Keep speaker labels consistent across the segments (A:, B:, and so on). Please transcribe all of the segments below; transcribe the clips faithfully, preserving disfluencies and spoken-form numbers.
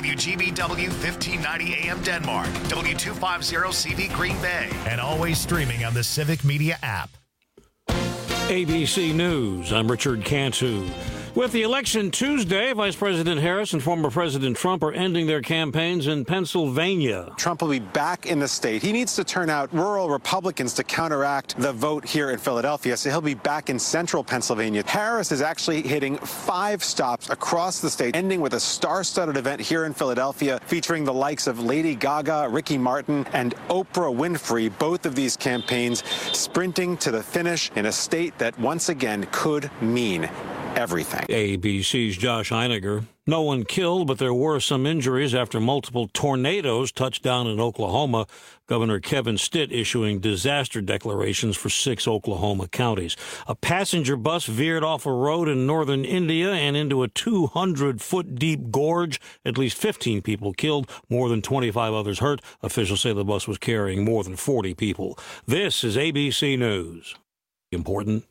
A: W G B W fifteen ninety A M Denmark, W two fifty C V Green Bay, and always streaming on the Civic Media app.
B: A B C News, I'm Richard Cantu. With the election Tuesday, Vice President Harris and former President Trump are ending their campaigns in Pennsylvania.
C: Trump will be back in the state. He needs to turn out rural Republicans to counteract the vote here in Philadelphia, so he'll be back in central Pennsylvania. Harris is actually hitting five stops across the state, ending with a star-studded event here in Philadelphia featuring the likes of Lady Gaga, Ricky Martin, and Oprah Winfrey, both of these campaigns sprinting to the finish in a state that once again could mean everything.
B: A B C's Josh Einiger. No one killed, but there were some injuries after multiple tornadoes touched down in Oklahoma. Governor Kevin Stitt issuing disaster declarations for six Oklahoma counties. A passenger bus veered off a road in northern India and into a two hundred foot deep gorge. At least fifteen people killed, more than twenty-five others hurt. Officials say the bus was carrying more than forty people. This is A B C News. Important.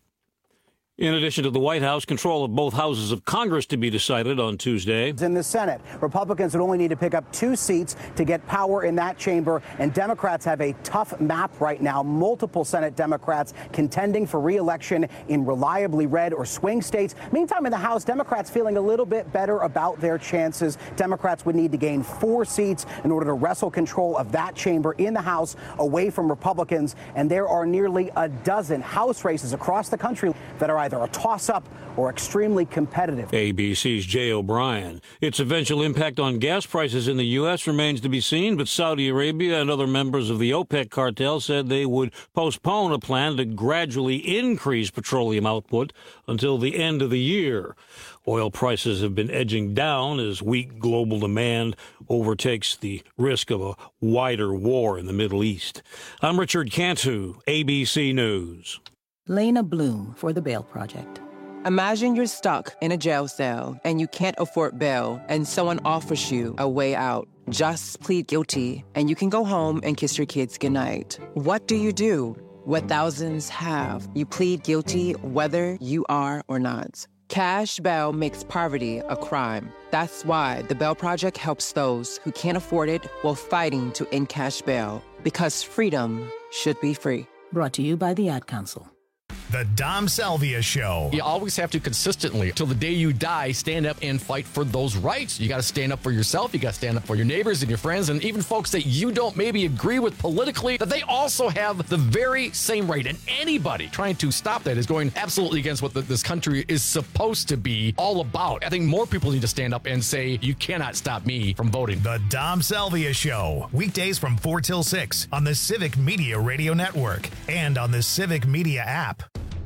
B: In addition to the White House, control of both houses of Congress to be decided on Tuesday.
D: In the Senate, Republicans would only need to pick up two seats to get power in that chamber, and Democrats have a tough map right now. Multiple Senate Democrats contending for re-election in reliably red or swing states. Meantime, in the House, Democrats feeling a little bit better about their chances. Democrats would need to gain four seats in order to wrestle control of that chamber in the House away from Republicans, and there are nearly a dozen House races across the country that are either a toss-up or extremely competitive.
B: A B C's Jay O'Brien. Its eventual impact on gas prices in the U S remains to be seen, but Saudi Arabia and other members of the OPEC cartel said they would postpone a plan to gradually increase petroleum output until the end of the year. Oil prices have been edging down as weak global demand overtakes the risk of a wider war in the Middle East. I'm Richard Cantu, A B C News.
E: Lena Bloom for the Bail Project.
F: Imagine you're stuck in a jail cell and you can't afford bail and someone offers you a way out. Just plead guilty and you can go home and kiss your kids goodnight. What do you do? What thousands have. You plead guilty whether you are or not. Cash bail makes poverty a crime. That's why the Bail Project helps those who can't afford it while fighting to end cash bail. Because freedom should be free.
E: Brought to you by the Ad Council.
A: The Dom Salvia Show.
G: You always have to consistently, till the day you die, stand up and fight for those rights. You got to stand up for yourself. You got to stand up for your neighbors and your friends and even folks that you don't maybe agree with politically, that they also have the very same right. And anybody trying to stop that is going absolutely against what the, this country is supposed to be all about. I think more people need to stand up and say, you cannot stop me from voting.
A: The Dom Salvia Show. Weekdays from four till six on the Civic Media Radio Network and on the Civic Media app.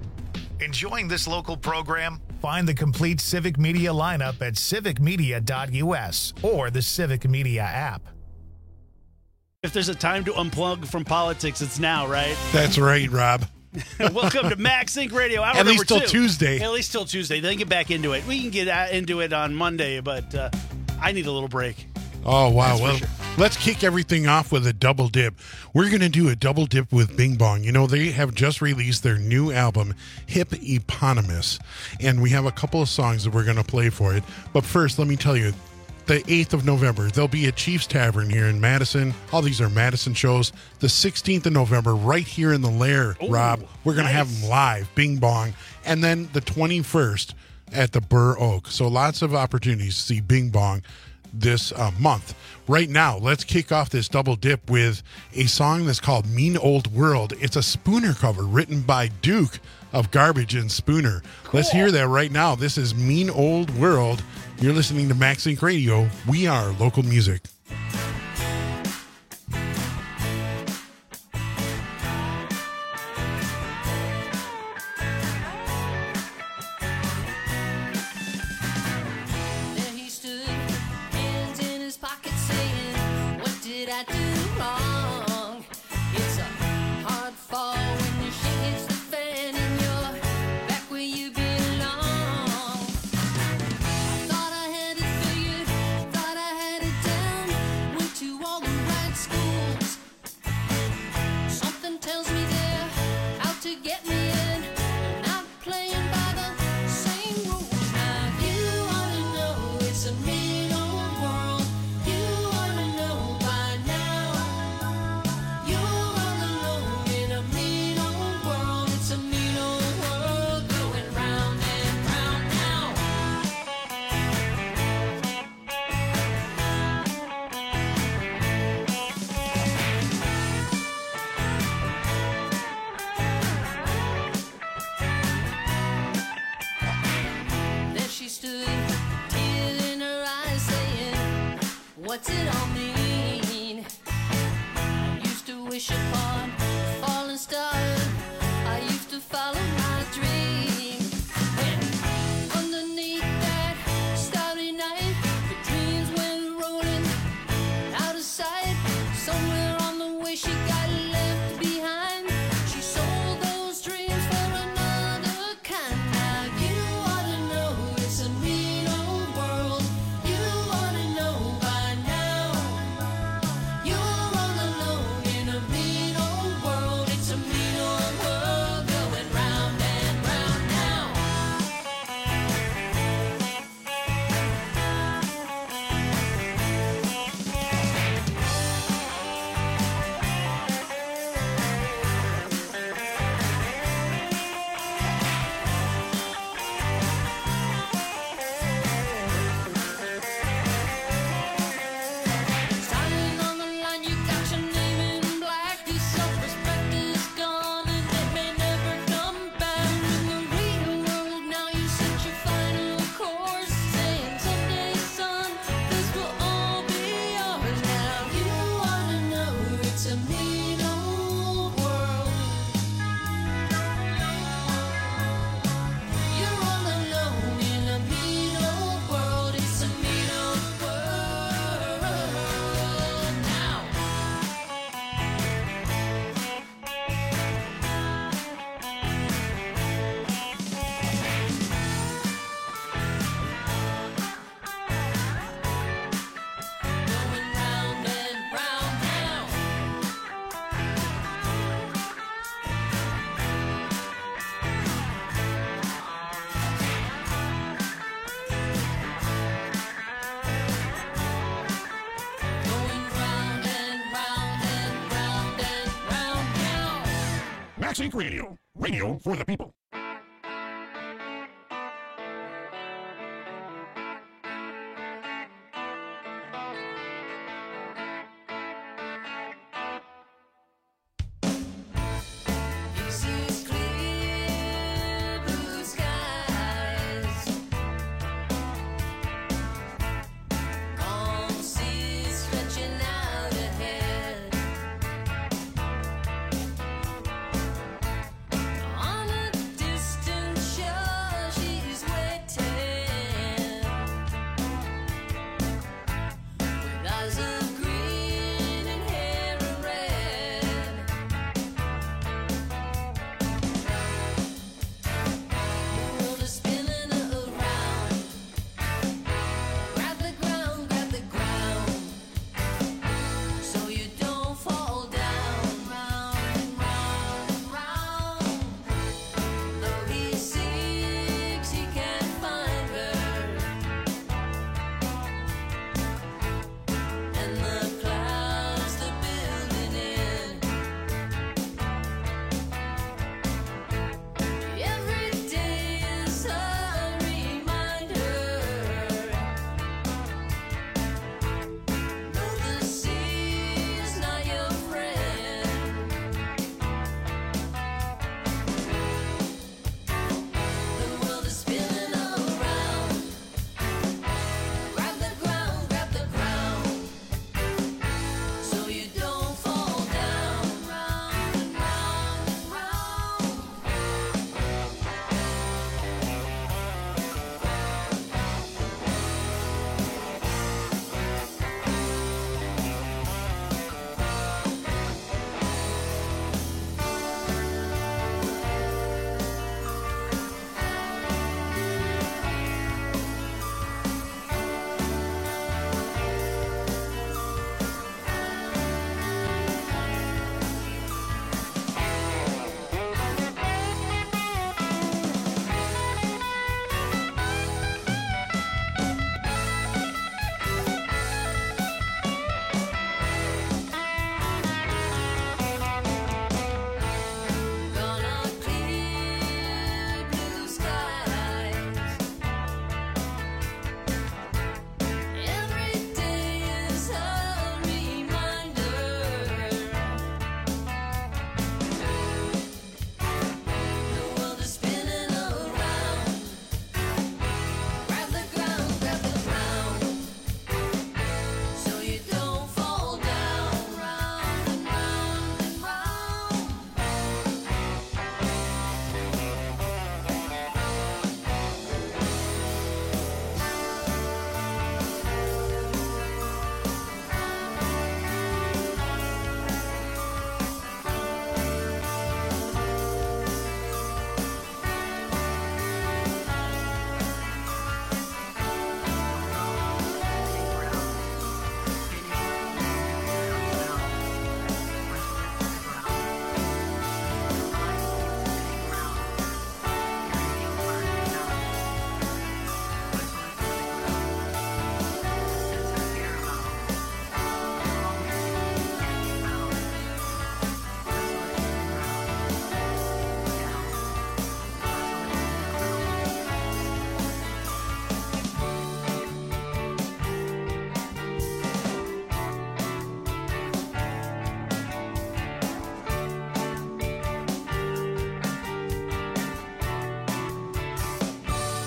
A: Enjoying this local program? Find the complete Civic Media lineup at civic media dot u s or the Civic Media app.
H: If there's a time to unplug from politics, it's now, right?
I: That's right, Rob.
H: Welcome to Max Inc Radio. Hour
I: At least till
H: two.
I: Tuesday.
H: At least till Tuesday. Then get back into it. We can get into it on Monday, but uh, I need a little break.
I: Oh, wow.
H: That's
I: Well,
H: sure.
I: Let's kick everything off with a double dip. We're going to do a double dip with Bing Bong. You know, they have just released their new album, Hip Eponymous, and we have a couple of songs that we're going to play for it. But first, let me tell you, the eighth of November, there'll be a Chiefs Tavern here in Madison. All these are Madison shows. The sixteenth of November, right here in the Lair, Ooh, Rob. We're going to nice. have them live, Bing Bong. And then the twenty-first at the Burr Oak. So lots of opportunities to see Bing Bong this uh, month. Right now, let's kick off this double dip with a song that's called Mean Old World. It's a Spooner cover written by Duke of Garbage and Spooner. Cool. Let's hear that right now. This is Mean Old World. You're listening to Max Inc Radio. We are local music.
J: What's it all mean? I used to wish upon a falling star. I used to follow my dream. And underneath that starry night, the dreams went rolling out of sight. Somewhere on the way she got left behind. She sold those dreams for another kind. Now you ought to know it's a mean old world. You ought to know by now. You're all alone in a mean old world. It's a mean old world going round and round now. Standing on the line, you got your name in black. Your self-respect is gone and it may never come back. In the real world now, you set your final course, saying someday, son, this will all be yours. Now you ought to know it's a mean old world. You're all alone in a mean old world. It's a mean old world now. Going round and round now. Going round and round and round and round now.
K: Max Inc Radio. Radio for the people.
J: This is clear blue skies. Calm seas stretching out ahead. On a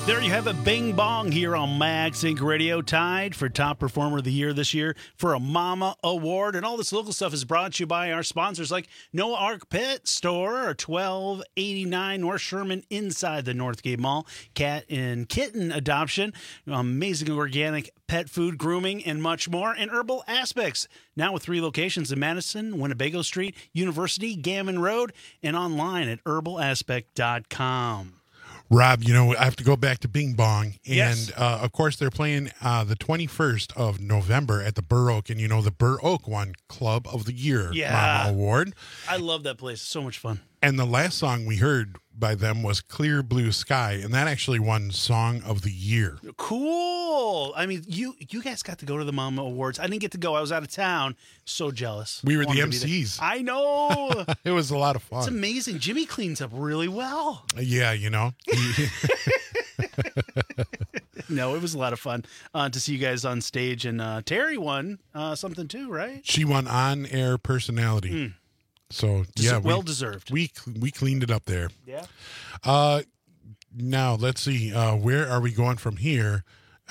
H: There you have it, Bing Bong here on Max Inc Radio, tied for Top Performer of the Year this year for a Mama Award. And all this local stuff is brought to you by our sponsors like Noah Ark Pet Store, or twelve eighty-nine North Sherman inside the Northgate Mall, cat and kitten adoption, amazing organic pet food, grooming, and much more, and Herbal Aspects, now with three locations in Madison, Winnebago Street, University, Gammon Road, and online at herbal aspect dot com.
I: Rob, you know, I have to go back to Bing Bong. And,
H: Yes.
I: uh, of course, they're playing uh, the twenty-first of November at the Burr Oak. And, you know, the Burr Oak won Club of the Year
H: Yeah.
I: Mama Award.
H: I love that place. It's so much fun.
I: And the last song we heard by them was Clear Blue Sky. And that actually won Song of the Year.
H: Cool. I mean, you you guys got to go to the Mama Awards. I didn't get to go. I was out of town. So jealous.
I: We were the
H: Wanted to
I: M
H: be there.
I: Cs.
H: I know.
I: It was a lot of fun.
H: It's amazing. Jimmy cleans up really well.
I: Yeah, you know.
H: No, it was a lot of fun uh, to see you guys on stage. And uh, Terry won uh, something too, right?
I: She won on-air personality.
H: Mm.
I: So,
H: Des-
I: yeah.
H: well
I: we,
H: deserved.
I: We, we cleaned it up there.
H: Yeah.
I: Uh, now, let's see. Uh, where are we going from here?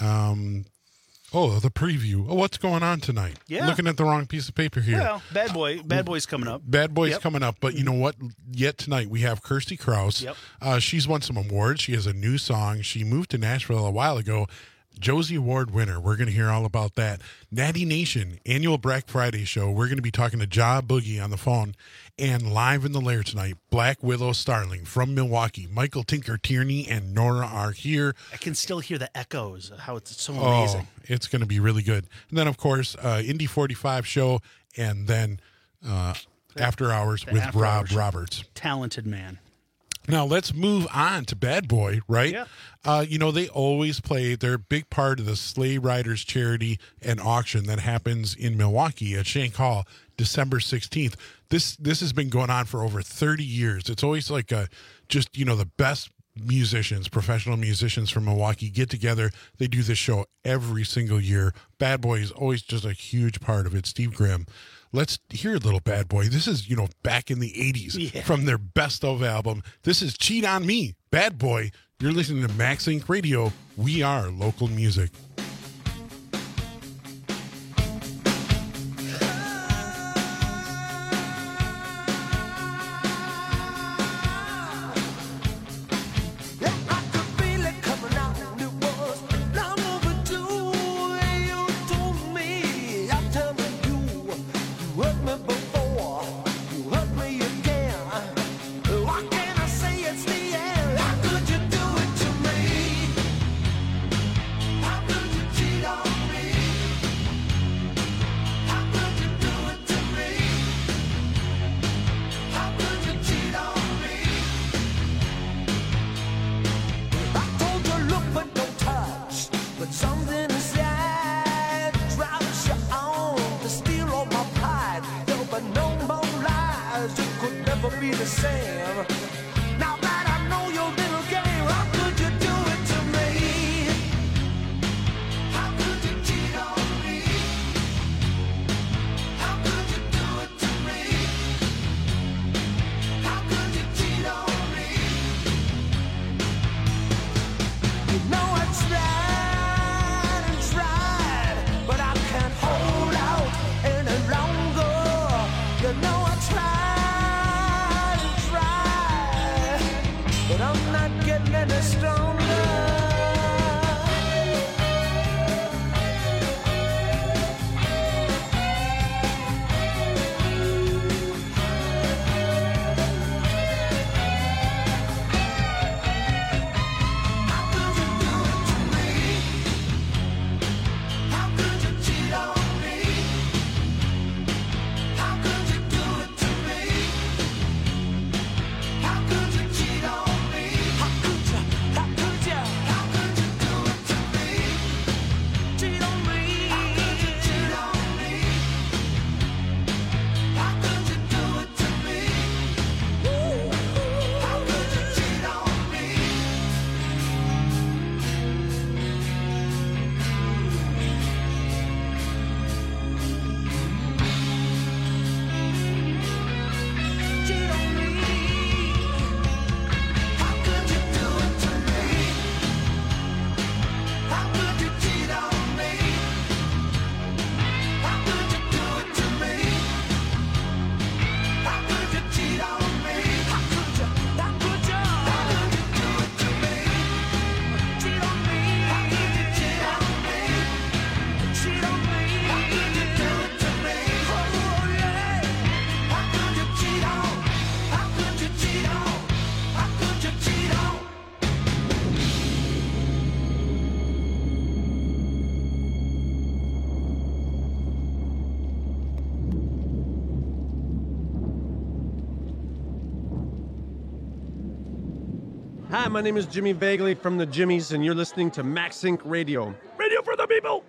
I: Um, oh, the preview. Oh, what's going on tonight?
H: Yeah.
I: Looking at the wrong piece of paper here.
H: Well, Bad Boy, Bad Boy's coming up.
I: Bad Boy's
H: Yep.
I: coming up, but you know what? Yet tonight we have Kirsty Krause.
H: Yep.
I: Uh, she's won some awards. She has a new song. She moved to Nashville a while ago. Josie Award winner. We're going to hear all about that. Natty Nation, annual Black Friday show. We're going to be talking to Ja Boogie on the phone. And live in the lair tonight, Black Willow Starling from Milwaukee. Michael Tinker Tierney and Nora are here.
H: I can still hear the echoes of how it's so amazing.
I: Oh, it's going to be really good. And then, of course, uh, Indy forty-five show, and then uh, After Hours
H: The
I: with
H: After
I: Rob
H: Hours.
I: Roberts.
H: Talented man.
I: Now, let's move on to Bad Boy, right?
H: Yeah.
I: Uh, you know, they always play, they're a big part of the Sleigh Riders charity and auction that happens in Milwaukee at Shank Hall, December sixteenth. This this has been going on for over thirty years. It's always like a, just, you know, the best musicians, professional musicians from Milwaukee get together. They do this show every single year. Bad Boy is always just a huge part of it. Steve Grimm. Let's hear a little Bad Boy. This is, you know, back in the eighties
H: Yeah.
I: from their best of album. This is Cheat on Me, Bad Boy. You're listening to Max Inc Radio. We are local music.
L: You know I tried and tried. Hi, my name is Jimmy Bagley from the Jimmies, and you're listening to Max Inc Radio.
K: Radio for the people.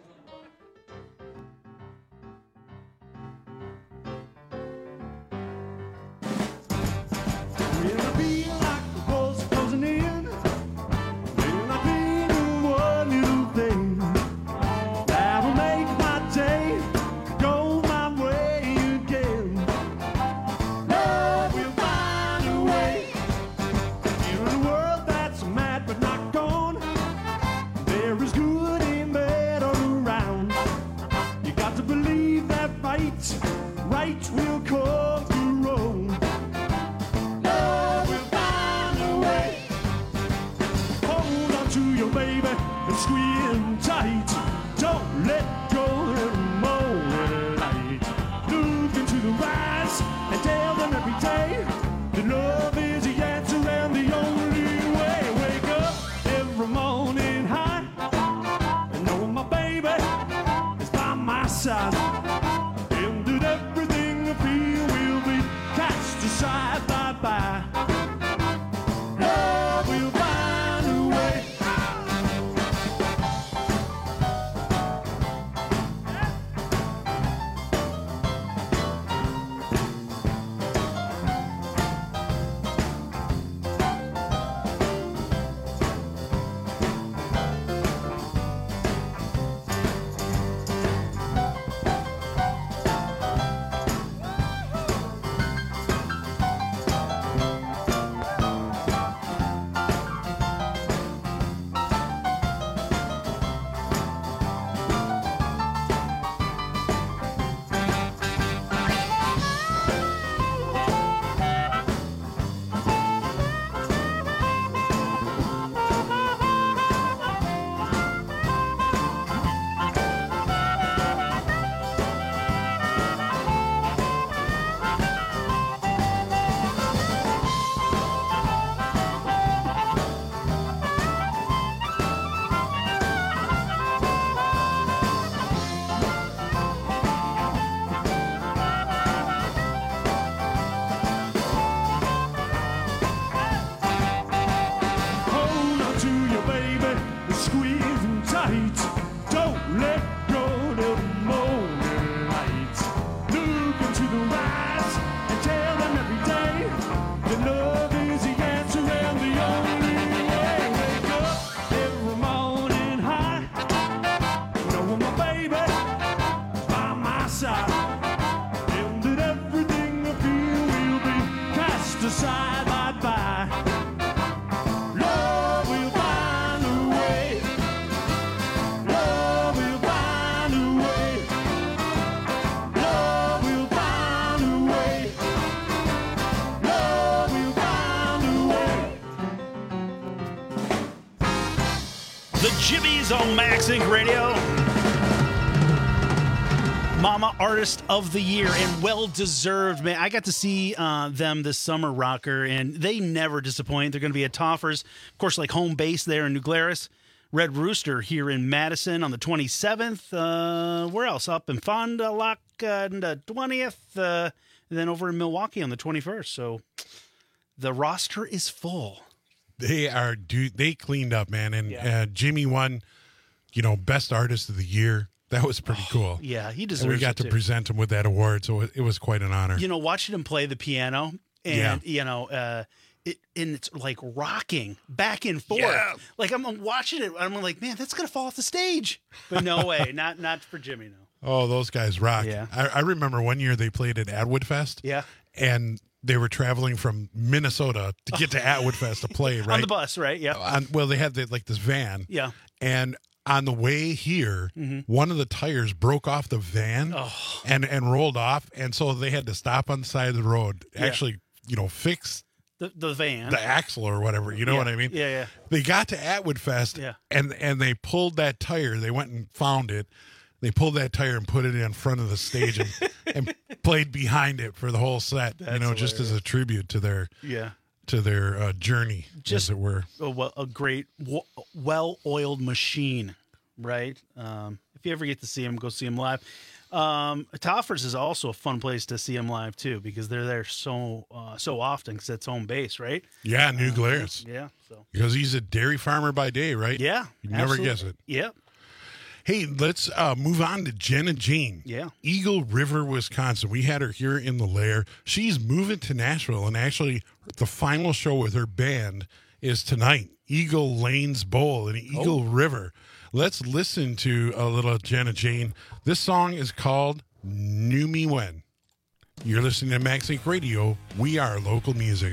H: Jimmies on Max Inc Radio. Mama Artist of the Year, and well-deserved, man. I got to see uh, them this summer, Rocker, and they never disappoint. They're going to be at Toffers, of course, like home base there in New Glarus. Red Rooster here in Madison on the twenty-seventh. Uh, where else? Up in Fond du Lac uh, on the twentieth. Uh, and then over in Milwaukee on the twenty-first. So the roster is full.
I: They are, dude, they cleaned up, man. And
H: Yeah.
I: uh, Jimmy won, you know, Best Artist of the Year. That was pretty cool.
H: Yeah, he
I: And
H: deserves
I: we got
H: it,
I: to
H: too.
I: present him with that award, so it, it was quite an honor.
H: You know, watching him play the piano and,
I: Yeah.
H: you know, uh, it, and it's like rocking back and forth.
I: Yeah.
H: Like I'm watching it, I'm like, man, that's going to fall off the stage. But no way, not not for Jimmy, no.
I: Oh, those guys rock.
H: Yeah.
I: I, I remember one year they played at Atwood Fest.
H: Yeah.
I: And they were traveling from Minnesota to get to Atwood Fest to play, right?
H: On the bus, right? Yeah.
I: On, well, they had the, like this van.
H: Yeah.
I: And on the way here,
H: Mhm.
I: one of the tires broke off the van
H: Oh.
I: and, and rolled off. And so they had to stop on the side of the road,
H: Yeah.
I: actually, you know, fix
H: The the van.
I: the axle or whatever. You know
H: Yeah.
I: what I mean?
H: Yeah, yeah.
I: They got to Atwood Fest
H: Yeah.
I: and, and they pulled that tire. They went and found it. They pulled that tire and put it in front of the stage and, and played behind it for the whole set, you
H: That's
I: know, just as a tribute to their
H: Yeah.
I: to their uh, journey,
H: Just
I: as it were.
H: a, well, a great, w- well-oiled machine, right? Um, if you ever get to see him, go see him live. Um, Toffers is also a fun place to see them live too, because they're there so uh, so often because it's home base, right?
I: Yeah, New Glarus.
H: Uh, yeah, so
I: because he's a dairy farmer by day, right?
H: Yeah,
I: you never
H: absolutely.
I: guess it.
H: Yep.
I: Hey, let's uh, move on to Jenna Jane.
H: Yeah.
I: Eagle River, Wisconsin. We had her here in the lair. She's moving to Nashville, and actually the final show with her band is tonight, Eagle Lanes Bowl in Eagle oh. River. Let's listen to a little Jenna Jane. This song is called Knew Me When. You're listening to MagSync Radio. We are local music.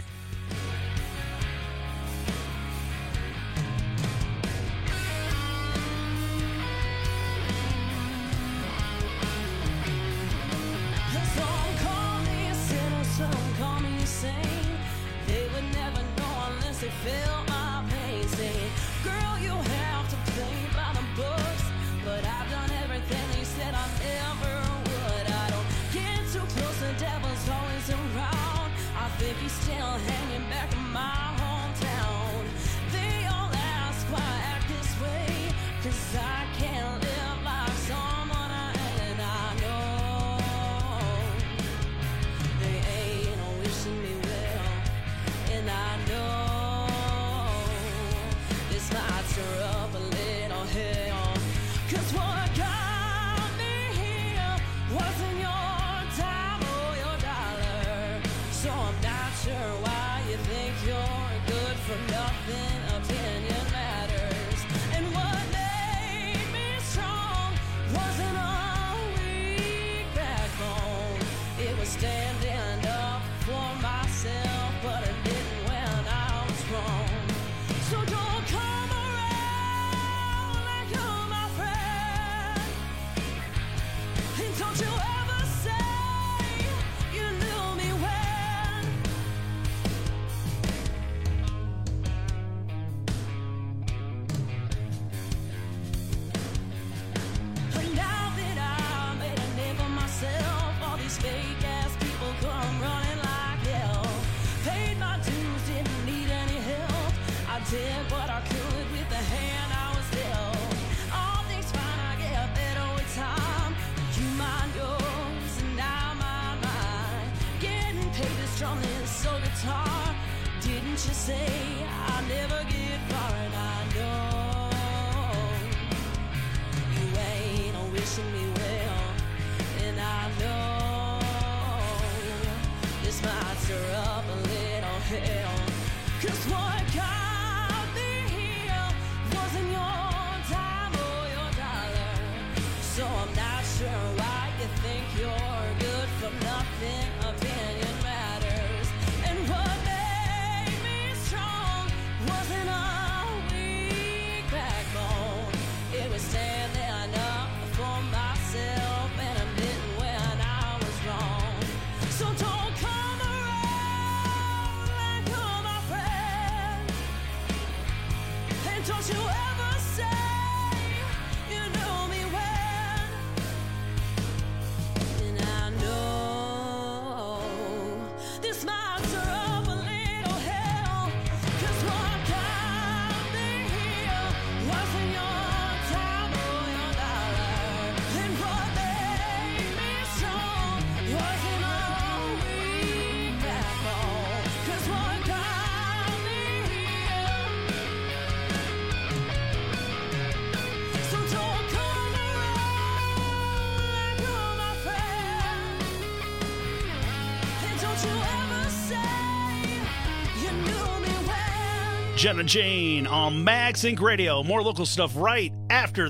H: Jenna Jane on MagSync Radio. More local stuff right after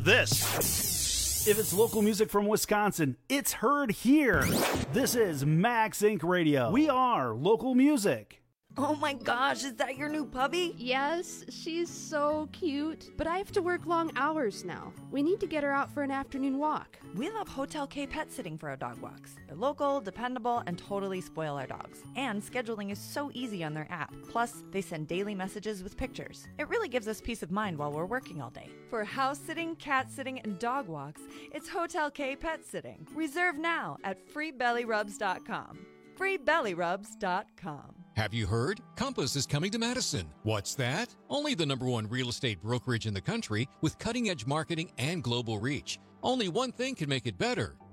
H: this. If it's local music from Wisconsin, it's heard here. This is MagSync Radio. We are local music.
M: Oh my gosh, is that your new puppy?
N: Yes, she's so cute. But I have to work long hours now. We need to get her out for an afternoon walk.
M: We love Hotel K Pet Sitting for our dog walks. They're local, dependable, and totally spoil our dogs. And scheduling is so easy on their app. Plus, they send daily messages with pictures. It really gives us peace of mind while we're working all day. For house sitting, cat sitting, and dog walks, it's Hotel K Pet Sitting. Reserve now at free belly rubs dot com. free belly rubs dot com.
O: Have you heard? Compass is coming to Madison. What's that? Only the number one real estate brokerage in the country with cutting-edge marketing and global reach. Only one thing can make it better.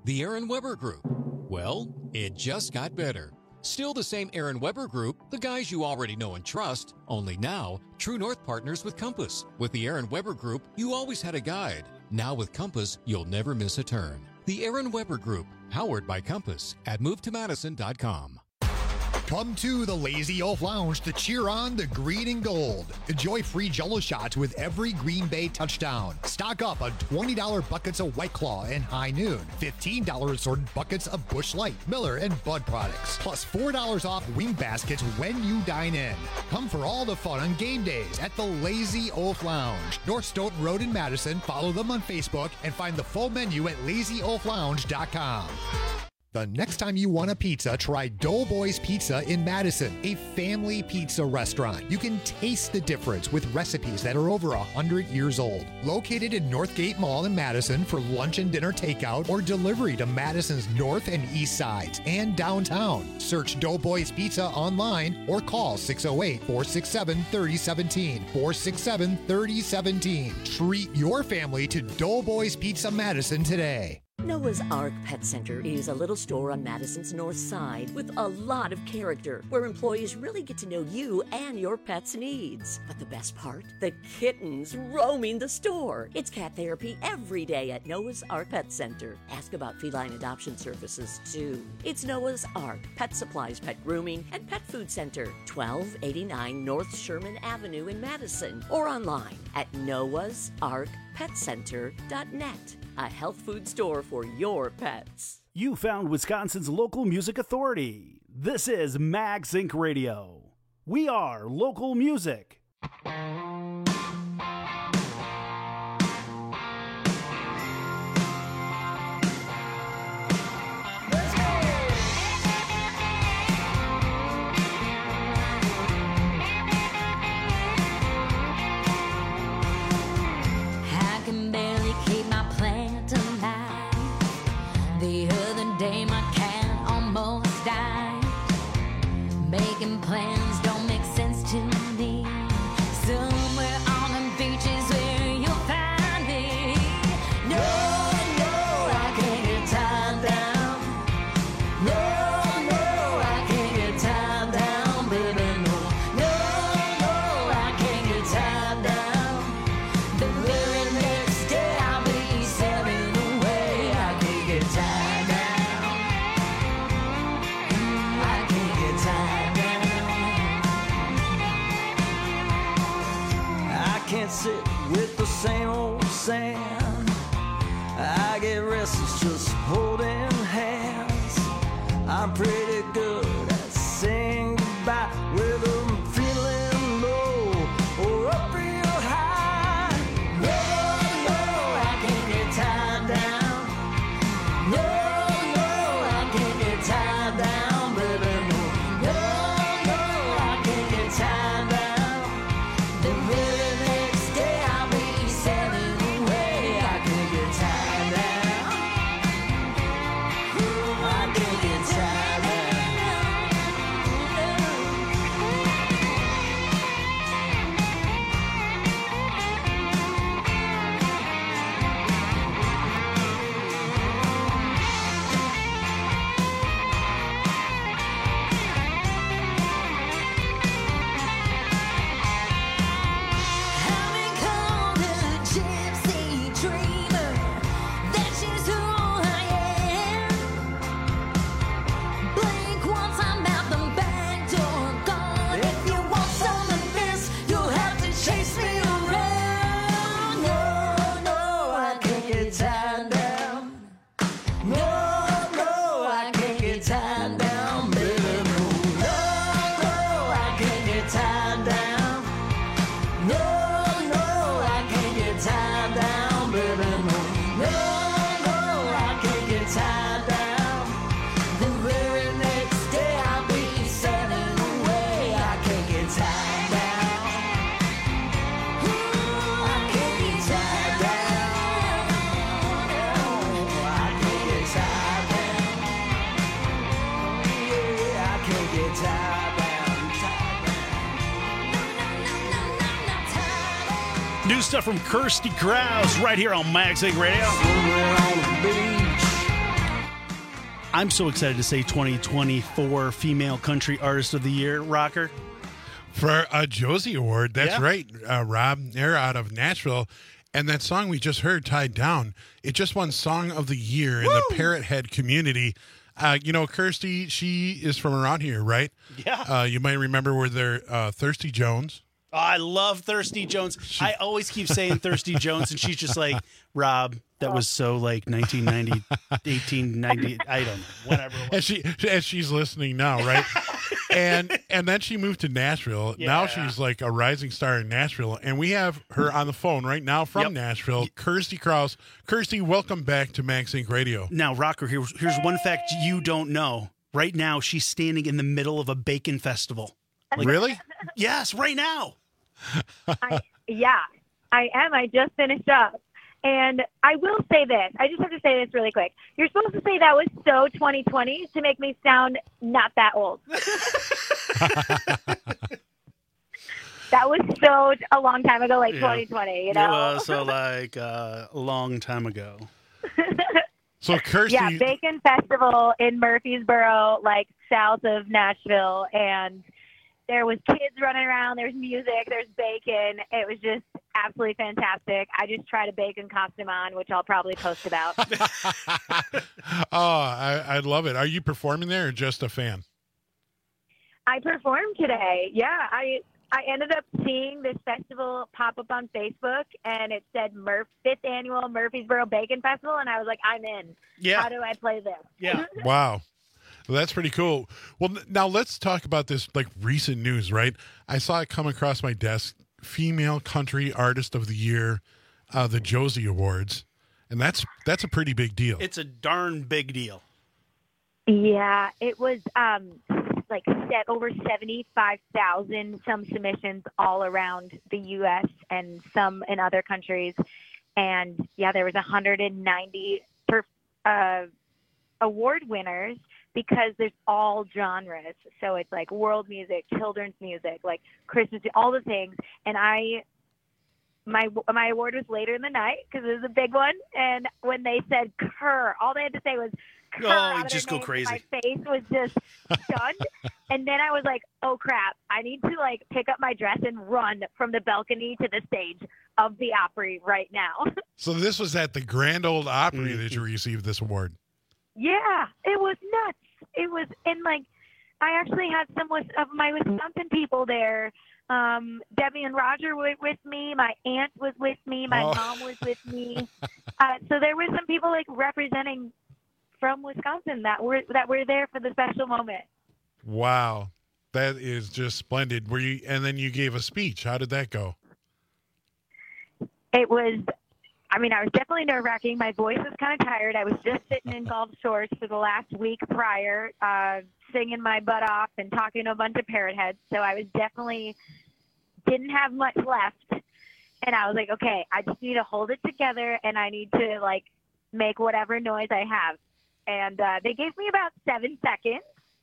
O: The Aaron Weber Group. Well, it just got better. Still the same Aaron Weber Group, the guys you already know and trust, only now, True North partners with Compass. With the Aaron Weber Group, you always had a guide. Now with Compass, you'll never miss a turn. The Aaron Weber Group, powered by Compass at move to madison dot com.
P: Come to the Lazy Oaf Lounge to cheer on the green and gold. Enjoy free Jell-O shots with every Green Bay touchdown. Stock up on twenty dollars buckets of White Claw and High Noon. fifteen dollars assorted buckets of Busch Light, Miller, and Bud products. Plus four dollars off wing baskets when you dine in. Come for all the fun on game days at the Lazy Oaf Lounge. North Stoughton Road in Madison. Follow them on Facebook and find the full menu at lazy oaf lounge dot com. The next time you want a pizza, try Doughboys Pizza in Madison, a family pizza restaurant. You can taste the difference with recipes that are over one hundred years old. Located in Northgate Mall in Madison for lunch and dinner takeout or delivery to Madison's north and east sides and downtown. Search Doughboys Pizza online or call six oh eight, four six seven, three oh one seven, four six seven, three oh one seven. Treat your family to Doughboys Pizza Madison today.
Q: Noah's Ark Pet Center is a little store on Madison's north side with a lot of character, where employees really get to know you and your pet's needs. But the best part? The kittens roaming the store. It's cat therapy every day at Noah's Ark Pet Center. Ask about feline adoption services, too. It's Noah's Ark Pet Supplies, Pet Grooming, and Pet Food Center, twelve eighty-nine North Sherman Avenue in Madison, or online at noahs ark pet center dot net. A health food store for your pets.
H: You found Wisconsin's local music authority. This is Mag Sync Radio. We are local music.
J: The other day my cat almost died. Making plans don't make sense to me. Somewhere on the beaches where you'll find me. No, no, I can't get tied down. No, no, I can't get tied down, baby, no. No, no, I can't get tied down. The very next day I'll be sailing away. I can't get tied down. I can't get tied down.
R: I can't sit with the same old sand. I get restless just holding hands. I'm pretty good at saying goodbye, whether I'm feeling low or up real high.
J: No, no, I can't get tied down. No, no, I can't get tied down, baby, no. No, no, I can't get tied down. The very next day I'll be sailing away. I can't get tied down. Ooh, I can't get tied down. I've been called a gypsy dreamer. That's just who I am. Blink once, I'm out the back door, gone. If you want some of this, you'll have to chase me around. No, no, I can't get tied down. No, no, I can't get tied down, baby, no. No, no, I can't get tied down. No, no, I can't get tied down, baby, no. No, no, I can't get tied down. The very next day I'll be sailing away. I can't get tied down. Ooh, I can't get tied down. No, I can't get tied down.
R: Yeah, I can't get tied down.
H: New stuff from Kirsty Krause right here on Mag Sync Radio.
R: Somewhere on the beach,
H: I'm so excited to say twenty twenty-four Female Country Artist of the Year, Rocker.
I: For a Josie Award, that's
H: Yeah.
I: right, uh, Rob. They're out of Nashville. And that song we just heard, Tied Down, it just won Song of the Year in
H: Woo!
I: the Parrot Head community. Uh, you know, Kirsty, she is from around here, right?
H: Yeah.
I: Uh, you might remember where they're uh, Thirsty Jones.
H: Oh, I love Thirsty Jones. I always keep saying Thirsty Jones, and she's just like, Rob, that was so like nineteen ninety, eighteen ninety, I don't know, whatever.
I: And she, and she's listening now, right? and and then she moved to Nashville. Now
H: Yeah.
I: she's like a rising star in Nashville, and we have her on the phone right now from
H: Yep.
I: Nashville, Kirsty Kraus. Kirsty, welcome back to Max Inc Radio.
H: Now, Rocker, here's, here's one fact you don't know. Right now, she's standing in the middle of a bacon festival.
I: Really?
H: Yes, right now.
S: I, yeah, I am. I just finished up. And I will say this. I just have to say this really quick. You're supposed to say that was so twenty twenty to make me sound not that old. That was so a long time ago, like
H: Yeah.
S: twenty twenty, you
H: It
S: know?
H: was so like uh, a long time ago.
I: So, Kirsty,
S: Yeah, Bacon Festival in Murfreesboro, like south of Nashville. And there was kids running around. There's music. There's bacon. It was just absolutely fantastic. I just tried a bacon costume on, which I'll probably post about.
I: oh, I, I love it. Are you performing there or just a fan?
S: I performed today. Yeah, I I ended up seeing this festival pop up on Facebook, and it said Murph fifth annual Murfreesboro Bacon Festival, and I was like, I'm in.
H: Yeah.
S: How do I play this?
H: Yeah.
I: Wow. Well, that's pretty cool. Well, n- now let's talk about this like recent news, right? I saw it come across my desk. Female Country Artist of the Year, uh, the Josie Awards, and that's that's a pretty big deal.
H: It's a darn big deal.
S: Yeah, it was um like set over seventy-five thousand some submissions all around the U S and some in other countries, and yeah, there was one hundred ninety per, uh, award winners because there's all genres. So it's like world music, children's music, like Christmas, all the things. And I, my my award was later in the night because it was a big one. And when they said "Kerr," all they had to say was "Kerr."
H: Oh,
S: out
H: you
S: of
H: just
S: their
H: go
S: names.
H: crazy.
S: My face was just stunned. And then I was like, "Oh crap! I need to like pick up my dress and run from the balcony to the stage of the Opry right now."
I: So this was at the Grand Ole Opry that you received this award.
S: Yeah, it was nuts. It was, and like, I actually had some with- of my Wisconsin people there. Um, Debbie and Roger were with me. My aunt was with me. My
I: Oh.
S: mom was with me. Uh, so there were some people like representing from Wisconsin that were that were there for the special moment.
I: Wow, that is just splendid. Were you? And then you gave a speech. How did that go?
S: It was, I mean, I was definitely nerve wracking. My voice was kind of tired. I was just sitting in Gulf Shores for the last week prior, uh, singing my butt off and talking to a bunch of parrot heads. So I was definitely didn't have much left. And I was like, okay, I just need to hold it together and I need to like make whatever noise I have. And uh, they gave me about seven seconds.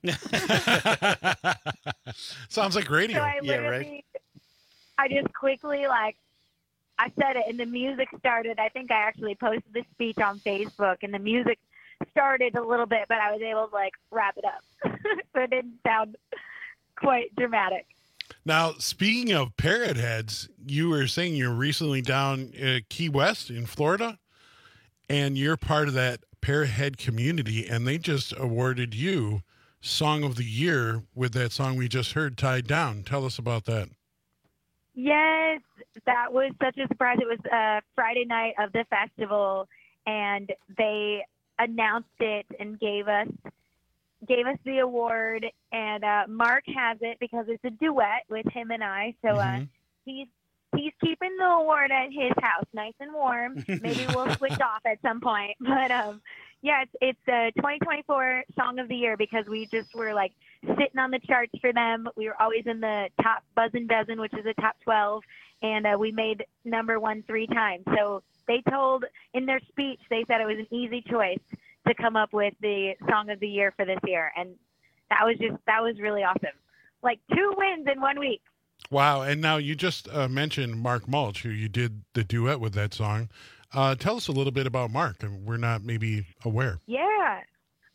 I: Sounds like radio.
S: So I literally, I just quickly like, I said it and the music started. I think I actually posted the speech on Facebook and the music started a little bit, but I was able to like wrap it up. So it didn't sound quite dramatic.
I: Now, speaking of parrot heads, you were saying you're recently down uh, Key West in Florida, and you're part of that parrot head community, and they just awarded you Song of the Year with that song we just heard, Tied Down. Tell us about that.
S: Yes, that was such a surprise. It was uh, Friday night of the festival, and they announced it and gave us gave us the award. And uh, Mark has it because it's a duet with him and I. So uh,
T: Mhm.
S: he's he's keeping the award at his house, nice and warm. Maybe we'll switch off at some point, but um, yeah, it's it's a twenty twenty-four Song of the Year because we just were like sitting on the charts for them. We were always in the top Buzzin' Dozen, which is a top twelve, and uh, we made number one three times. So they told in their speech, they said it was an easy choice to come up with the Song of the Year for this year, and that was just that was really awesome. Like two wins in one week.
I: Wow. And now you just uh, mentioned Mark Mulch, who you did the duet with that song. Uh, tell us a little bit about Mark. We're not maybe aware.
S: Yeah.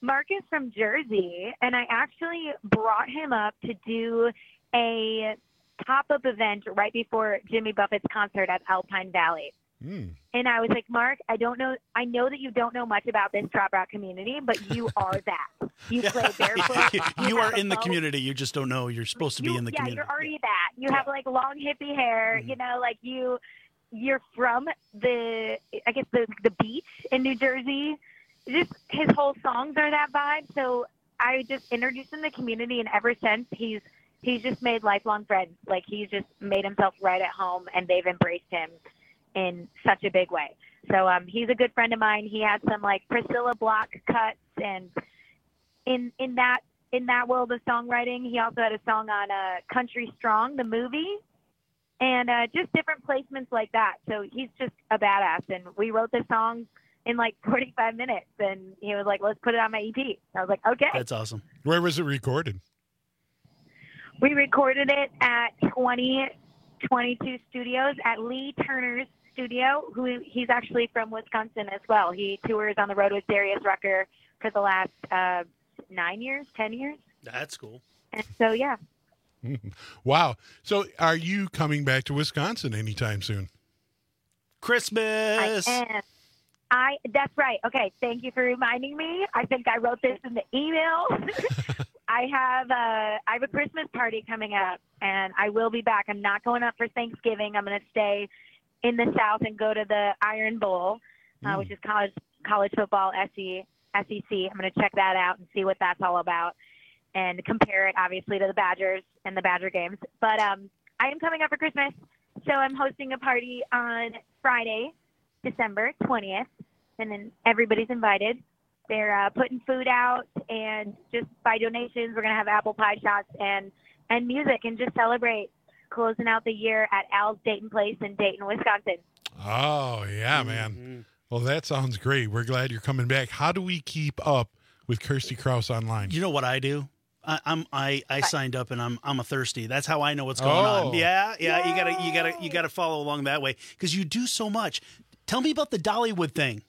S: Mark is from Jersey, and I actually brought him up to do a pop-up event right before Jimmy Buffett's concert at Alpine Valley.
I: Mm.
S: And I was like, Mark, I don't know. I know that you don't know much about this trop rock community, but you are that. You play barefoot.
H: you
S: you
H: are
S: have
H: in
S: a
H: the
S: boat.
H: community. You just don't know you're supposed to be
S: You-
H: in the
S: yeah,
H: community.
S: you're already that. You have like long hippie hair.
H: Mm-hmm.
S: You know, like you, you're from the, I guess the the beach in New Jersey. Just his whole songs are that vibe. So I just introduced him to the community, and ever since he's he's just made lifelong friends. Like he's just made himself right at home, and they've embraced him in such a big way. So um, he's a good friend of mine. He had some like Priscilla Block cuts, and in in that in that world of songwriting, he also had a song on uh, Country Strong, the movie, and uh, just different placements like that. So he's just a badass, and we wrote this song in like forty-five minutes, and he was like, let's put it on my E P. I was like, okay.
H: That's awesome.
I: Where was it recorded?
S: We recorded it at twenty twenty-two Studios at Lee Turner's studio, who he's actually from Wisconsin as well. He tours on the road with Darius Rucker for the last uh, nine years, ten years.
H: That's cool.
S: And so, yeah.
I: Wow. So are you coming back to Wisconsin anytime soon?
H: Christmas.
S: I am. I, that's right. Okay. Thank you for reminding me. I think I wrote this in the email. I have a, I have a Christmas party coming up, and I will be back. I'm not going up for Thanksgiving. I'm going to stay in the South and go to the Iron Bowl, uh,
J: Mm.
S: which is college college football S E C. I'm going to check that out and see what that's all about, and compare it obviously to the Badgers and the Badger games. But um, I am coming up for Christmas, so I'm hosting a party on Friday, December twentieth, and then everybody's invited. They're uh, putting food out, and just by donations, we're going to have apple pie shots and, and music, and just celebrate closing out the year at Al's Dayton Place in Dayton, Wisconsin.
I: Oh, yeah, man. Well, that sounds great. We're glad you're coming back. How do we keep up with Kirsty Krause online?
H: You know what I do? I, I'm I, I signed up, and I'm I'm a thirsty. That's how I know what's going
I: Oh.
H: on. Yeah, yeah. You gotta you gotta you gotta follow along that way because you do so much. Tell me about the Dollywood thing.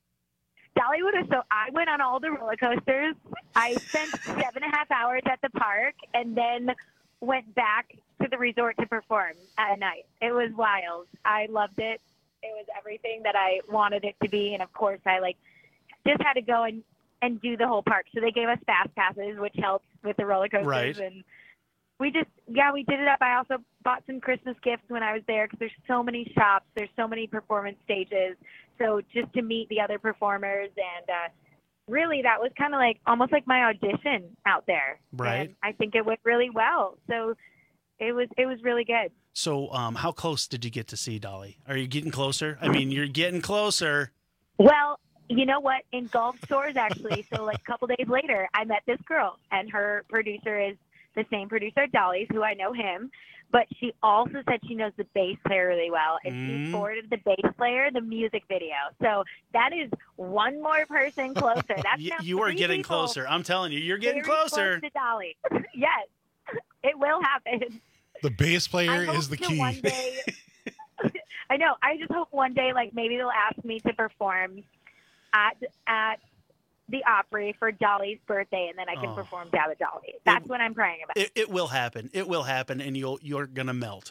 S: Dollywood is so I went on all the roller coasters. I spent seven and a half hours at the park, and then went back to the resort to perform at night. It was wild. I loved it. It was everything that I wanted it to be, and of course, I like just had to go and and do the whole park. So they gave us fast passes, which helps with the roller coasters,
H: Right.
S: and we just yeah we did it up. I also bought some Christmas gifts when I was there because there's so many shops, there's so many performance stages. So just to meet the other performers, and uh, really that was kind of like almost like my audition out there.
H: Right.
S: And I think it went really well. So it was it was really good.
H: So, um, how close did you get to see Dolly? Are you getting closer? I mean, you're getting closer.
S: Well, you know what? In Gulf Shores, actually, so like a couple days later, I met this girl, and her producer is the same producer at Dolly's, who I know him. But she also said she knows the bass player really well, and
H: Mm.
S: she forwarded the bass player the music video. So that is one more person closer. That's
H: Y-
S: now
H: you are
S: three
H: getting
S: people
H: closer. I'm telling you, you're getting
S: very
H: closer.
S: close to Dolly. Yes, it will happen.
I: The bass player
S: I
I: is the
S: hope to
I: key.
S: One day, I know. I just hope one day, like maybe they'll ask me to perform at at the Opry for Dolly's birthday, and then I can
H: Oh.
S: perform down at Dolly. That's what I'm praying about.
H: It, it will happen. It will happen, and you'll you're gonna melt.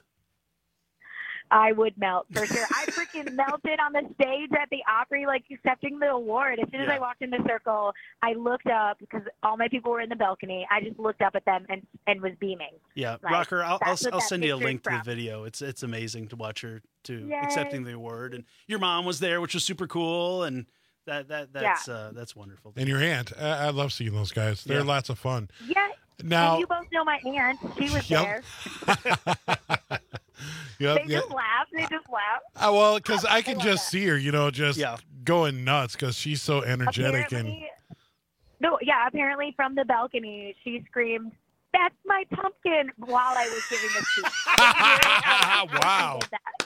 S: I would melt for sure. I freaking melted on the stage at the Opry, like accepting the award. As soon as
H: Yeah.
S: I walked in the circle, I looked up because all my people were in the balcony. I just looked up at them and and was beaming.
H: Yeah,
S: Like,
H: Rocker, I'll I'll,
S: that's what
H: I'll
S: that
H: send you a
S: picture's
H: link to the
S: from.
H: video. It's it's amazing to watch her to
S: Yay.
H: accepting the award, and your mom was there, which was super cool, and that that that's uh, that's wonderful.
I: And your aunt. I, I love seeing those guys. They're
H: Yeah.
I: lots of fun.
S: Yeah.
I: Now-
S: and you both know my aunt. She was
I: Yep.
S: there.
I: Yep,
S: They
I: yep.
S: just laugh. They just laugh.
I: Uh, well, because I can
S: love
I: just
S: that.
I: see her, you know, just going nuts because she's so energetic and
S: Apparently, no, yeah. Apparently, from the balcony, she screamed, "That's my pumpkin!" while I was giving a speech.
I: wow.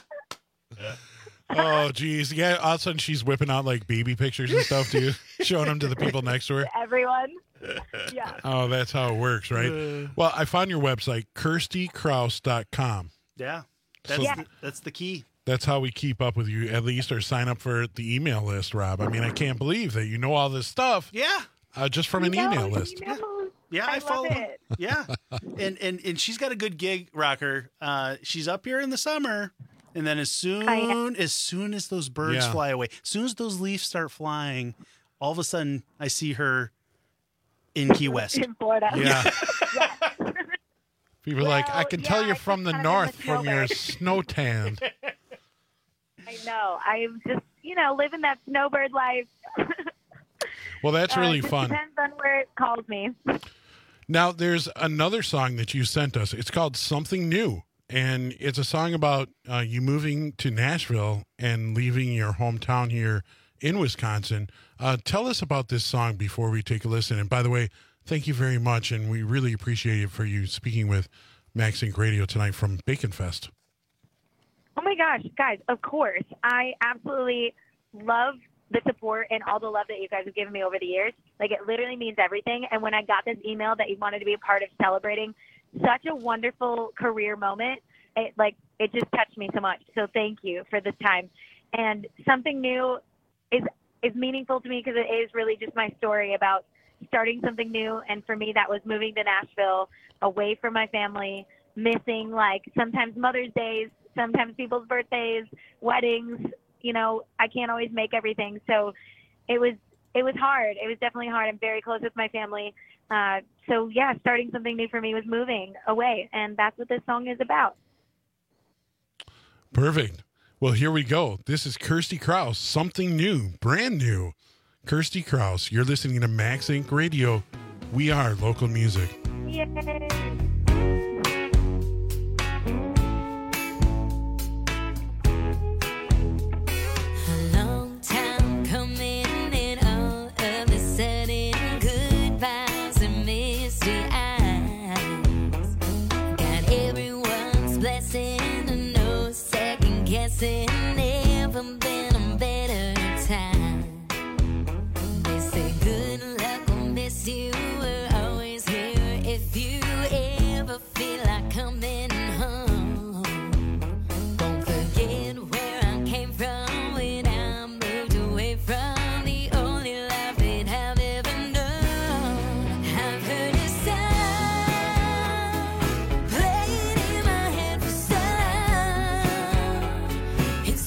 I: Oh, geez. Yeah, all of a sudden she's whipping out like baby pictures and stuff too, showing them to the people next to her.
S: Everyone. Yeah.
I: Oh, that's how it works, right? Well, I found your website, kirsty krause dot com.
H: Yeah, that's
I: So-
H: the, that's the key.
I: That's how we keep up with you, at least, or sign up for the email list, Rob. I mean, I can't believe that you know all this stuff.
H: Yeah.
I: uh, just from an
S: No,
I: email list.
S: you know,
H: Yeah, I,
S: I
H: follow.
S: love it.
H: Yeah, and and and she's got a good gig, Rocker. Uh, she's up here in the summer, and then as soon as soon as those birds
I: Yeah.
H: fly away, as soon as those leaves start flying, all of a sudden I see her in Key West.
S: In Florida.
I: Yeah. People are like, I can
S: yeah,
I: tell
S: I
I: you're from the
S: kind of am a
I: north from your
S: snowbird.
I: snow tan.
S: I know. I'm just, you know, living that snowbird life.
I: Well, that's
S: Uh,
I: really
S: just
I: fun.
S: Depends on where it calls me.
I: Now, there's another song that you sent us. It's called Something New. And it's a song about uh, you moving to Nashville and leaving your hometown here in Wisconsin. Uh, tell us about this song before we take a listen. And by the way, thank you very much. And we really appreciate it for you speaking with Max Inc Radio tonight from Bacon Fest.
S: Oh my gosh, guys, of course. I absolutely love the support and all the love that you guys have given me over the years. Like, it literally means everything. And when I got this email that you wanted to be a part of celebrating such a wonderful career moment, it like it just touched me so much. So thank you for this time. And Something New is is meaningful to me because it is really just my story about starting something new. And for me, that was moving to Nashville, away from my family, missing like sometimes Mother's Days, sometimes people's birthdays, weddings. You know, I can't always make everything. So it was it was hard. It was definitely hard. I'm very close with my family. Uh, so, yeah, starting something new for me was moving away. And that's what this song is about.
I: Perfect. Well, here we go. This is Kirsty Krause, Something New, brand new. Kirsty Krause, you're listening to Max Inc Radio. We are local music.
S: Yay.
J: Long time coming and all of a sudden goodbyes and misty eyes. Got everyone's blessing and no second guessing. Never been a better time. They say good luck will miss you. We're always here if you ever feel like coming home. Don't forget where I came from when I moved away from the only life that I've ever known. I've heard a sound playing in my head for some. It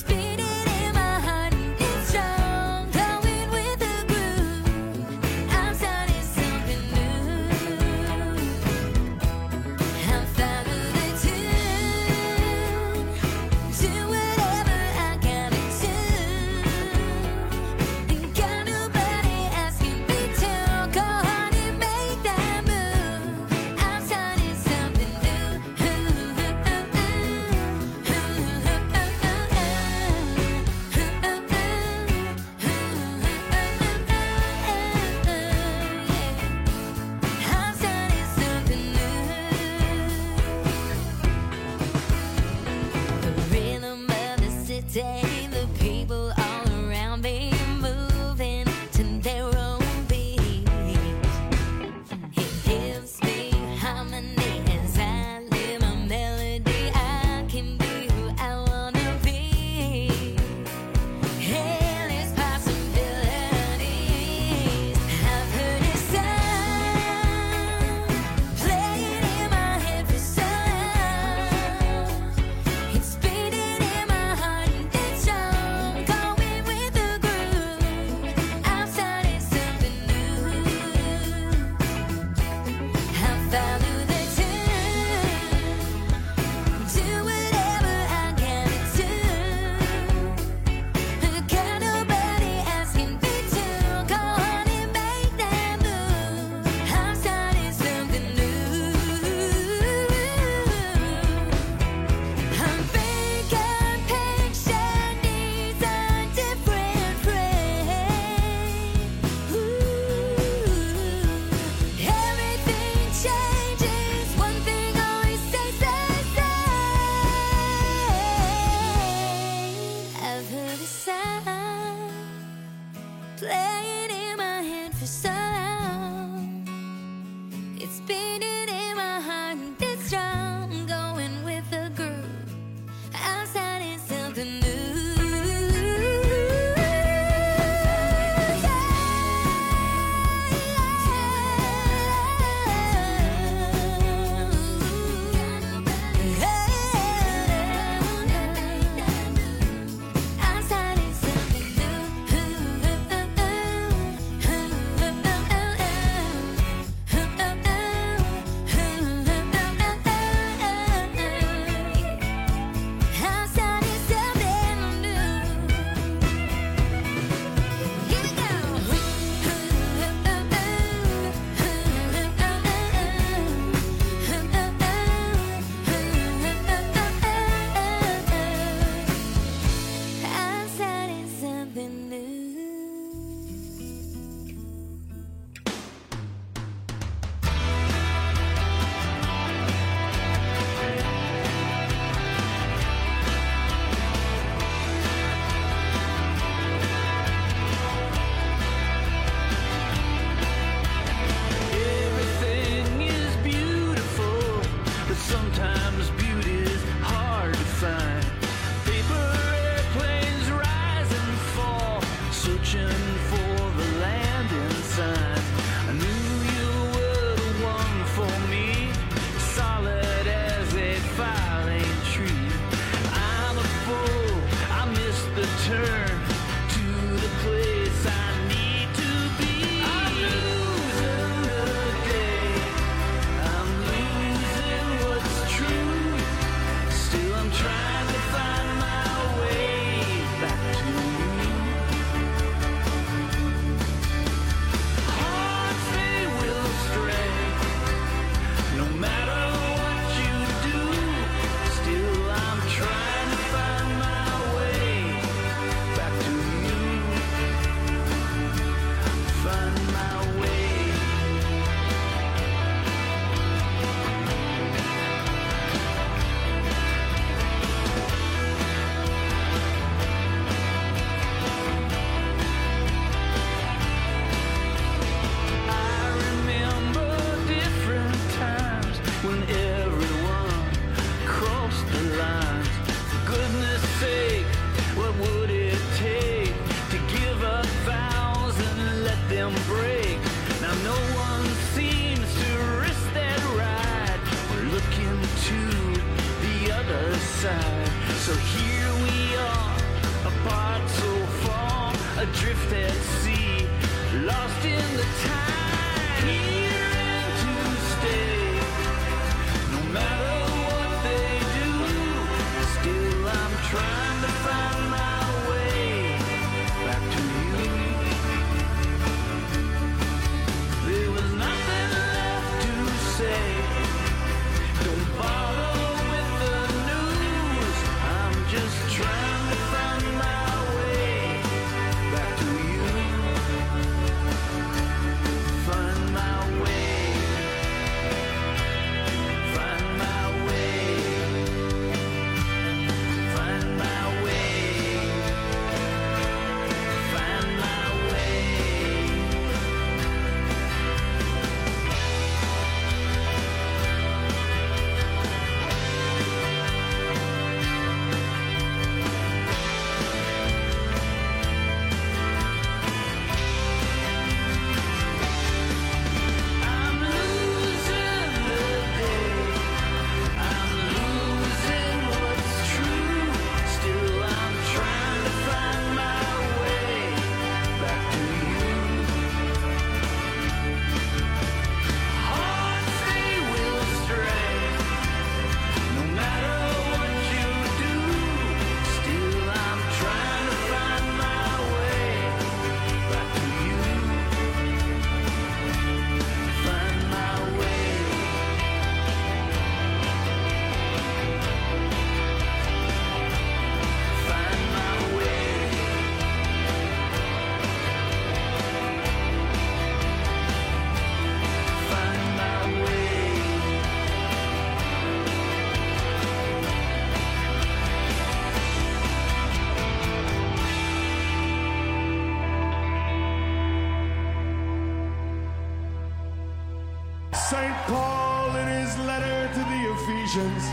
T: Saint Paul, in his letter to the Ephesians,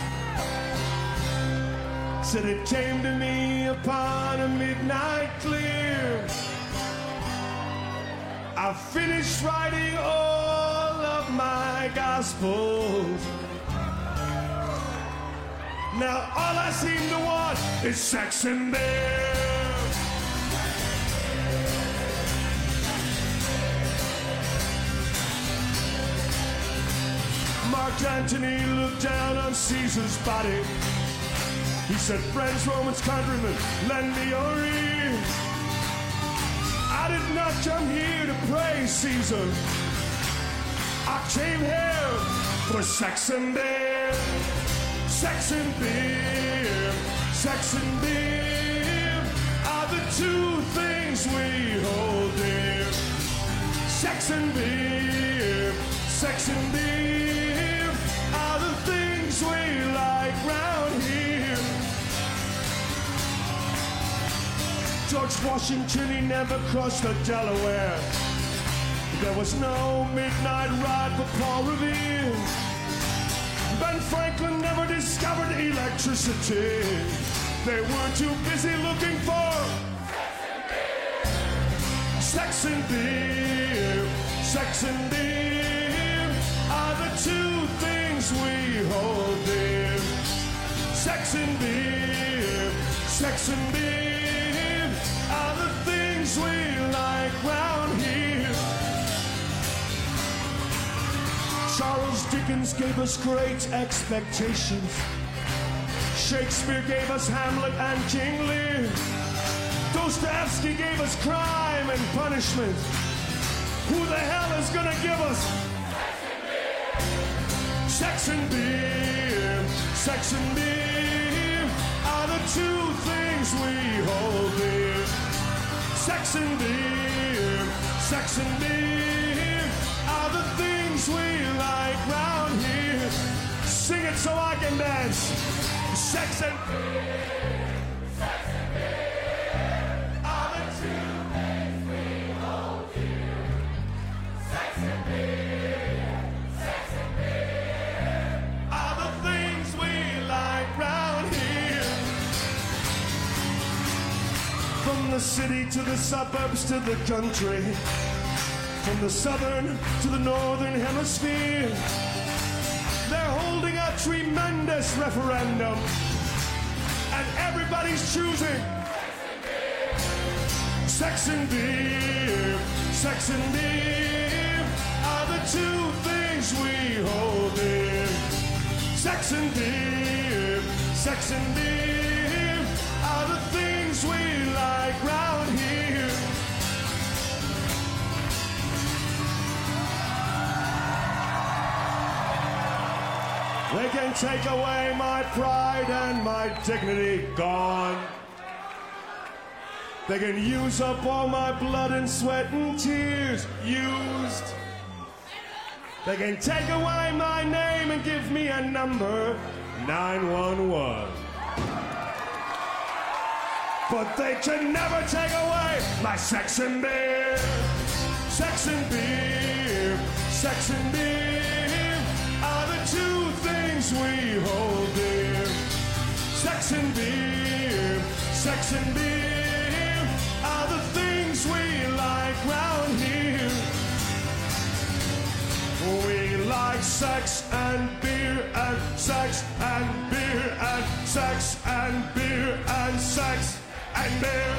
T: said it came to me upon a midnight clear. I finished writing all of my gospels. Now all I seem to want is sex and beer. Mark Antony looked down on Caesar's body. He said, friends, Romans, countrymen, lend me your ear. I did not come here to praise Caesar. I came here for sex and beer. Sex and beer, sex and beer are the two things we hold dear. Sex and beer, sex and beer are the things we like round here. George Washington, he never crossed the Delaware. There was no midnight ride for Paul Revere. Ben Franklin never discovered electricity. They were too busy looking for sex and beer. Sex and beer are the two things we hold dear. Sex and beer, sex and beer are the things we like round here. Charles Dickens gave us great expectations. Shakespeare gave us Hamlet and King Lear. Dostoevsky gave us crime and punishment. Who the hell is gonna give us sex and beer? Sex and beer are the two things we hold dear. Sex and beer, sex and beer are the things we like round here. Sing it so I can dance. Sex and beer, sex and beer are the two things we hold dear. Sex and beer, sex and beer are the things we like round here. From the city to the suburbs to the country, from the southern to the northern hemisphere, they're holding a tremendous referendum, and everybody's choosing sex and beer. Sex and beer are the two things we hold dear. Sex and beer, sex and beer are the things we like round here. They can take away my pride and my dignity, gone. They can use up all my blood and sweat and tears, used. They can take away my name and give me a number, nine one one. But they can never take away my sex and beer. Sex and beer, sex and beer are the two things we hold dear. Sex and beer, sex and beer are the things we like round here. We like sex and beer and sex and beer and sex and beer and sex and beer.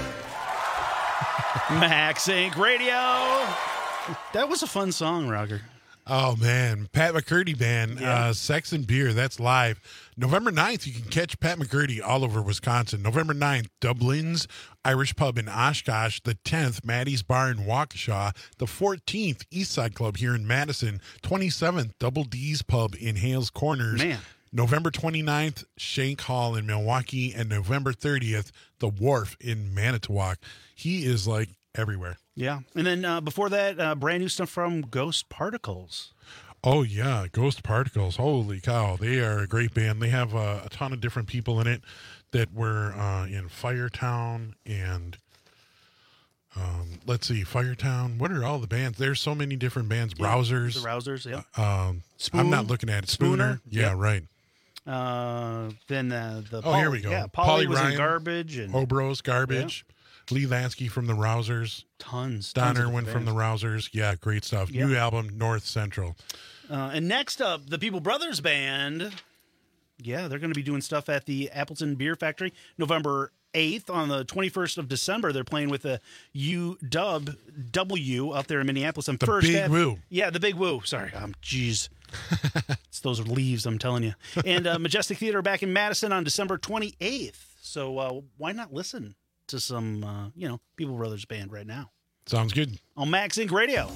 H: Max Inc Radio. That was a fun song, Roger.
I: Oh, man. Pat McCurdy Band,
H: Yeah.
I: uh, Sex and Beer, that's live. November ninth, you can catch Pat McCurdy all over Wisconsin. November ninth, Dublin's Irish Pub in Oshkosh. The tenth, Maddie's Bar in Waukesha. The fourteenth, Eastside Club here in Madison. twenty-seventh, Double D's Pub in Hales Corners.
H: Man.
I: November twenty-ninth, Shank Hall in Milwaukee. And November thirtieth, The Wharf in Manitowoc. He is like everywhere.
H: Yeah. And then uh, before that, uh, brand new stuff from Ghost Particles.
I: Oh, yeah. Ghost Particles. Holy cow. They are a great band. They have uh, a ton of different people in it that were uh, in Firetown and Um, let's see, Firetown. What are all the bands? There's so many different bands.
H: Yeah,
I: Rousers.
H: The Rousers, yeah.
I: Um,
H: Spoon.
I: I'm not looking at it. Spooner.
H: Spooner,
I: Yeah,
H: yep.
I: right.
H: Uh, then uh, the
I: Oh,
H: Polly,
I: here we go.
H: Yeah, Polly,
I: Polly
H: was
I: Ryan,
H: in Garbage. And
I: Hobros, Garbage. Lee Lansky from the Rousers.
H: Tons.
I: Don
H: tons of
I: Irwin from the
H: bands.
I: Rousers. Yeah, great stuff.
H: Yep.
I: New album, North Central.
H: Uh, and next up, the People Brothers Band. Yeah, they're going to be doing stuff at the Appleton Beer Factory November eighth. On the twenty-first of December, they're playing with the U W W out there in Minneapolis. On
I: The
H: First
I: Big
H: Ave-
I: Woo.
H: Yeah, the Big Woo. Sorry. Um, Jeez. It's those leaves, I'm telling you. And uh, Majestic Theater back in Madison on December twenty-eighth. So uh, why not listen to some, uh, you know, People Brothers Band right now?
I: Sounds good.
H: On Max Inc Radio.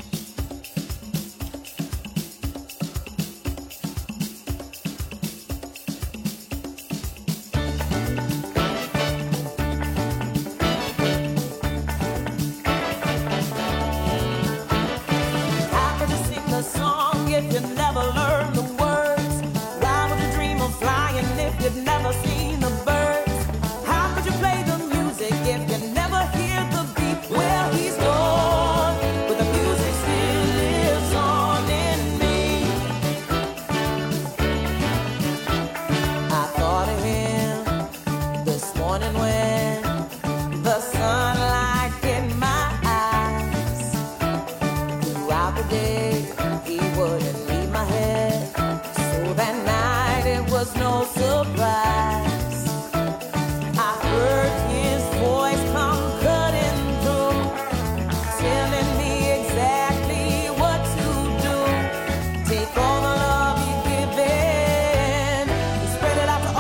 J: How could you sing the song if you never learned the words? Why would you dream of flying if you'd never seen the birds? How could you play the music if you never hear the beat? Well, he's gone, but the music still lives on in me. I thought of him this morning when the sunlight hit my eyes. Throughout the day, he wouldn't leave my head. So that night, it was no surprise. I heard his voice come cutting through, telling me exactly what to do. Take all the love you've given, and spread it out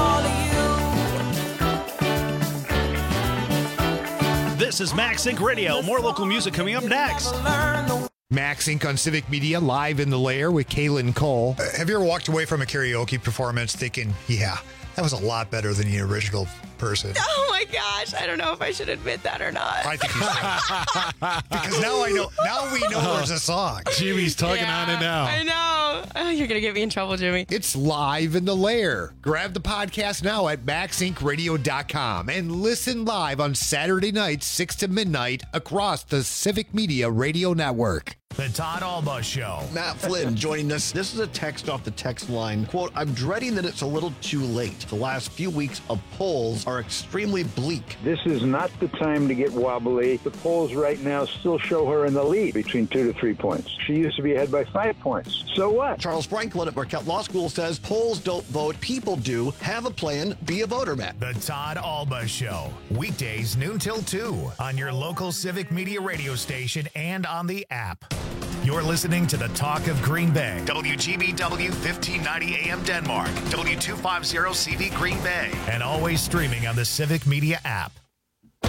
J: to all of you.
H: This is Max Inc Radio. More local music coming up next.
P: Max Incorporated on Civic Media, live in the lair with Kaylin Cole.
U: Uh, have you ever walked away from a karaoke performance thinking, yeah, that was a lot better than the original person?
V: Oh my gosh, I don't know if I should admit that or not.
U: I think you should. Because now I know, now we know there's a song.
I: Jimmy's tugging on it now.
V: I know. Oh, you're going to get me in trouble, Jimmy.
P: It's live in the lair. Grab the podcast now at max inc radio dot com and listen live on Saturday nights, six to midnight, across the Civic Media Radio Network.
A: The Todd Alba Show.
W: Matt Flynn joining us. This is a text off the text line. Quote, I'm dreading that it's a little too late. The last few weeks of polls are extremely bleak.
X: This is not the time to get wobbly. The polls right now still show her in the lead between two to three points. She used to be ahead by five points. So what?
W: Charles Franklin at Marquette Law School says polls don't vote, people do. Have a plan, be a voter, Matt.
A: The Todd Alba Show. Weekdays noon till two on your local Civic Media radio station and on the app. You're listening to the Talk of Green Bay. W G B W fifteen ninety A M Denmark. W two fifty C V Green Bay. And always streaming on the Civic Media app.